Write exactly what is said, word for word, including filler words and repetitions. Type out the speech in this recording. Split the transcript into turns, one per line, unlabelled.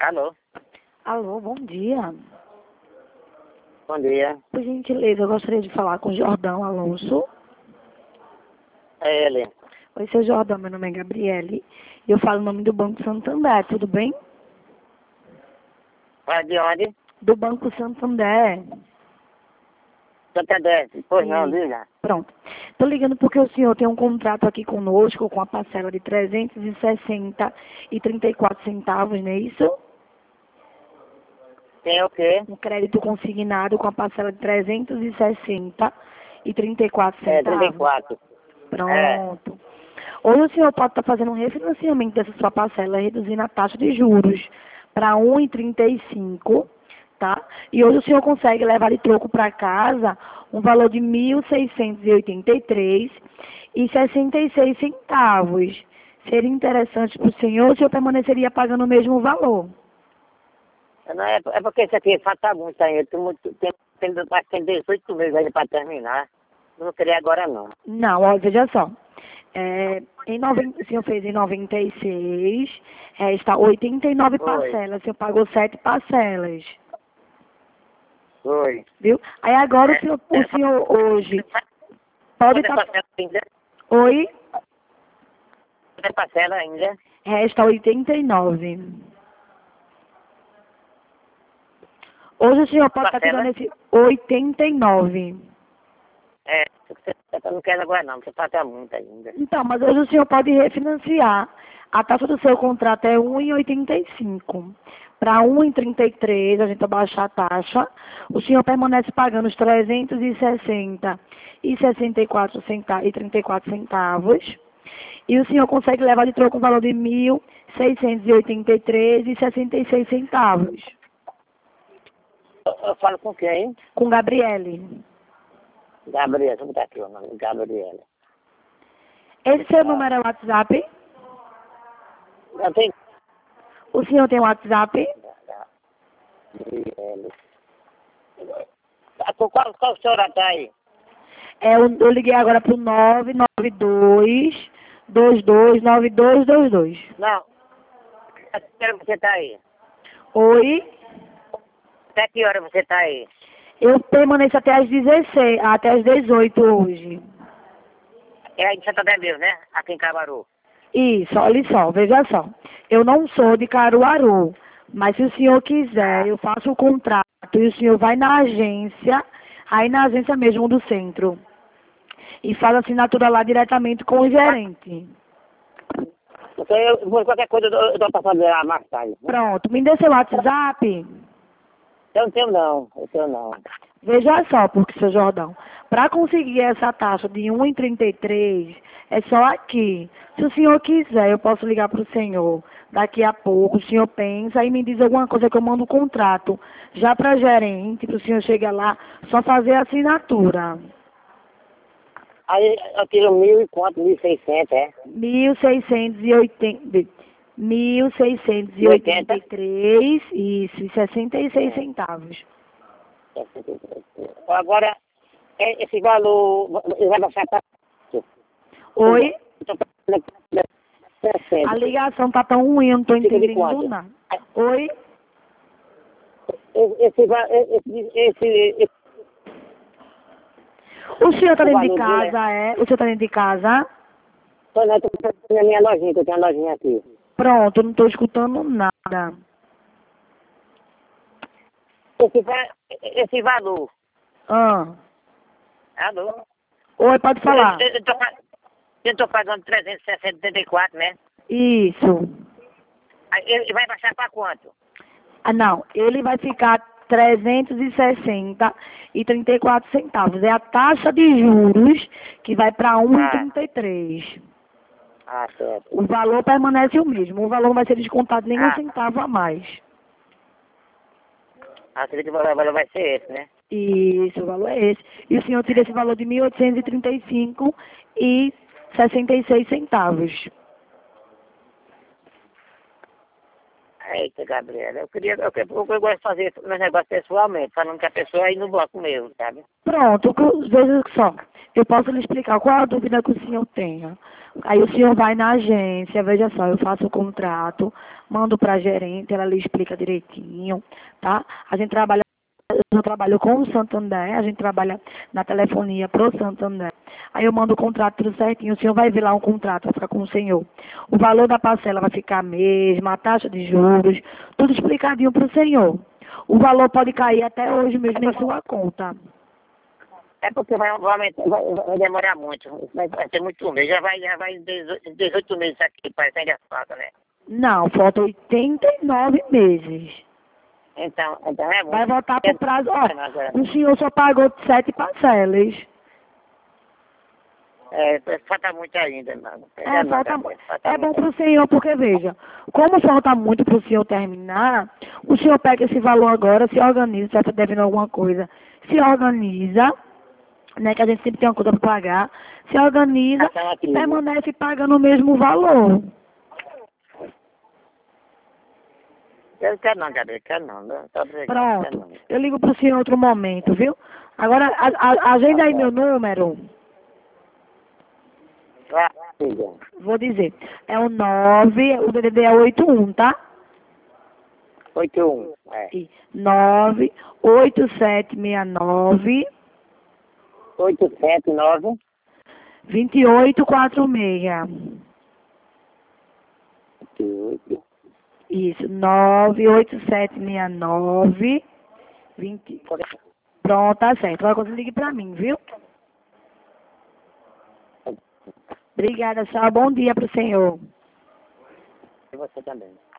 Alô?
Alô, bom dia.
Bom dia.
Por gentileza, eu gostaria de falar com o Jordão Alonso.
É ele.
Oi, seu Jordão, meu nome é Gabriele. Eu falo o nome do Banco Santander, tudo bem?
Vai de onde?
Do Banco Santander.
Santander. Pois não,
Isso.
diga.
Pronto. Estou ligando porque o senhor tem um contrato aqui conosco com a parcela de trezentos e sessenta e trinta e quatro centavos, não é isso?
Tem o quê?
Um crédito consignado com a parcela de trezentos e sessenta e trinta e quatro
É,
centavos.
trinta e quatro.
Pronto. Hoje o senhor pode estar fazendo um refinanciamento dessa sua parcela, reduzindo a taxa de juros para um vírgula trinta e cinco, tá? E hoje o senhor consegue levar de troco para casa um valor de mil seiscentos e oitenta e três e sessenta e seis centavos. Seria interessante para o senhor, ou o senhor permaneceria pagando o mesmo valor?
Não, é, é porque isso aqui falta muito ainda. Tem, muito, tem, tem, acho que tem dezoito meses ainda para terminar. Não queria agora não.
Não, ó, veja só. É, em noventa, o senhor fez em noventa e seis, é, está oitenta e nove
Oi.
parcelas, o senhor pagou sete parcelas,
Oi.
viu? Aí agora o
É,
senhor,
é,
o senhor hoje
Quanto
pode
é
estar...
parcela ainda?
Oi?
Quanto é parcela ainda?
Resta oitenta e nove. Hoje o senhor pode estar
Parcela?
tirando esse oitenta e nove.
É, você você não quer agora não, você falta muito ainda.
Então, mas hoje o senhor pode refinanciar. A taxa do seu contrato é um vírgula oitenta e cinco. Para um vírgula trinta e três, a gente abaixa a taxa. O senhor permanece pagando os trezentos e sessenta e sessenta e quatro centavos e trinta e quatro centavos. E o senhor consegue levar de troco um valor de mil seiscentos e oitenta e três e sessenta e seis centavos.
Eu, eu falo com quem?
Com Gabriele.
Gabriela, vamos botar aqui o nome, Gabriela.
Esse seu número é o WhatsApp?
Não tem...
O senhor tem WhatsApp?
Gabriela. Qual, qual, qual senhora está aí?
É, eu, eu liguei agora pro nove nove dois, dois dois nove dois dois dois.
Não. Até que hora você está aí?
Oi?
Até que hora você está aí?
Eu permaneço até às dezesseis, até às dezoito hoje.
É aí de Santander mesmo, né? Aqui em Cabaru.
Isso, olha só, veja só. Eu não sou de Caruaru, mas se o senhor quiser, eu faço o contrato e o senhor vai na agência, aí na agência mesmo do centro, e faz a assinatura lá diretamente com o gerente.
Então, eu, vou qualquer coisa, eu dou, eu dou para fazer a mais tarde.
Pronto, me dê seu WhatsApp.
Eu não tenho não, eu tenho não.
Veja só, porque, seu Jordão, para conseguir essa taxa de um vírgula trinta e três, é só aqui. Se o senhor quiser, eu posso ligar para o senhor daqui a pouco, o senhor pensa e me diz alguma coisa que eu mando o contrato já para gerente, para o senhor chegar lá, só fazer a assinatura.
Aí eu tiro mil e quanto? Mil e seiscentos, é?
mil seiscentos e oitenta, mil seiscentos e oitenta e três, isso, e sessenta e seis centavos.
Agora, é- esse valor, ele vai baixar para...
Oi? A
sessenta.
ligação tá tão ruim, eu não tô
Fica de
entendendo
quanto?
nada. Oi?
Esse, va- esse, esse, esse,
O senhor tá
o
dentro de
valor dele
casa, é? O senhor tá dentro de casa?
Tô na, tô na minha lojinha, que eu tenho uma lojinha aqui.
Pronto, eu não tô escutando nada.
Esse, va- esse valor,
Ah.
alô?
Oi, pode falar.
Eu, eu, tô, pa- eu tô pagando trezentos e sessenta e quatro, né?
Isso.
Aí ele vai baixar para quanto?
Ah, não, ele vai ficar trezentos e sessenta e trinta e quatro centavos. É a taxa de juros que vai para um vírgula trinta e três.
Ah, certo.
O valor permanece o mesmo. O valor não vai ser descontado nenhum
Ah.
centavo a mais.
Acredito que o valor valor vai ser esse, né?
Isso, o valor é esse. E o senhor tira esse valor de mil oitocentos e trinta e cinco e sessenta e seis centavos.
Eita, Gabriela, eu queria, eu, eu, eu gosto de fazer meus negócios pessoalmente, falando que a pessoa aí no bloco meu, sabe?
Pronto, o que eu- veja só. Eu posso lhe explicar qual é a dúvida que o senhor tenha. Aí o senhor vai na agência, veja só, eu faço o contrato, mando para a gerente, ela lhe explica direitinho, tá? A gente trabalha, eu trabalho com o Santander, a gente trabalha na telefonia pro Santander. Aí eu mando o contrato tudo certinho, o senhor vai ver lá um contrato, vai ficar com o senhor. O valor da parcela vai ficar a mesma, a taxa de juros, tudo explicadinho pro senhor. O valor pode cair até hoje mesmo em sua conta.
É porque vai, vai, aumentar- vai, vai demorar muito. Vai, vai ter muito mês. Já vai, já vai dezoito, dezoito meses aqui para sair as faca, né?
Não, faltam oitenta e nove meses.
Então, então é muito.
Vai voltar pro prazo, ó,
É,
o senhor só pagou sete parcelas.
é, falta muito ainda, mano.
É, falta, mu-
falta
é bom
muito.
para o senhor, porque veja, como falta muito para o senhor terminar, o senhor pega esse valor agora, se organiza, se está devendo alguma coisa, se organiza, né, que a gente sempre tem uma conta para pagar, se organiza
Então, aqui,
e permanece pagando o mesmo valor.
eu quero não, Gabriel, quero não. não tá obrigado, quero
Pronto,
não.
eu ligo para o senhor em outro momento, viu? Agora, a, a, agenda aí meu número,
Ah, filha.
vou dizer, é o nove, o D D D é oito um, tá?
oito um, é.
E nove oito sete seis nove
oito sete nove,
vinte e oito quarenta e seis.
oito.
Isso, nove oito sete seis nove vinte. Pronto, tá certo. Agora você ligue pra mim, viu? Obrigada, tchau. Bom dia pro senhor.
E você também.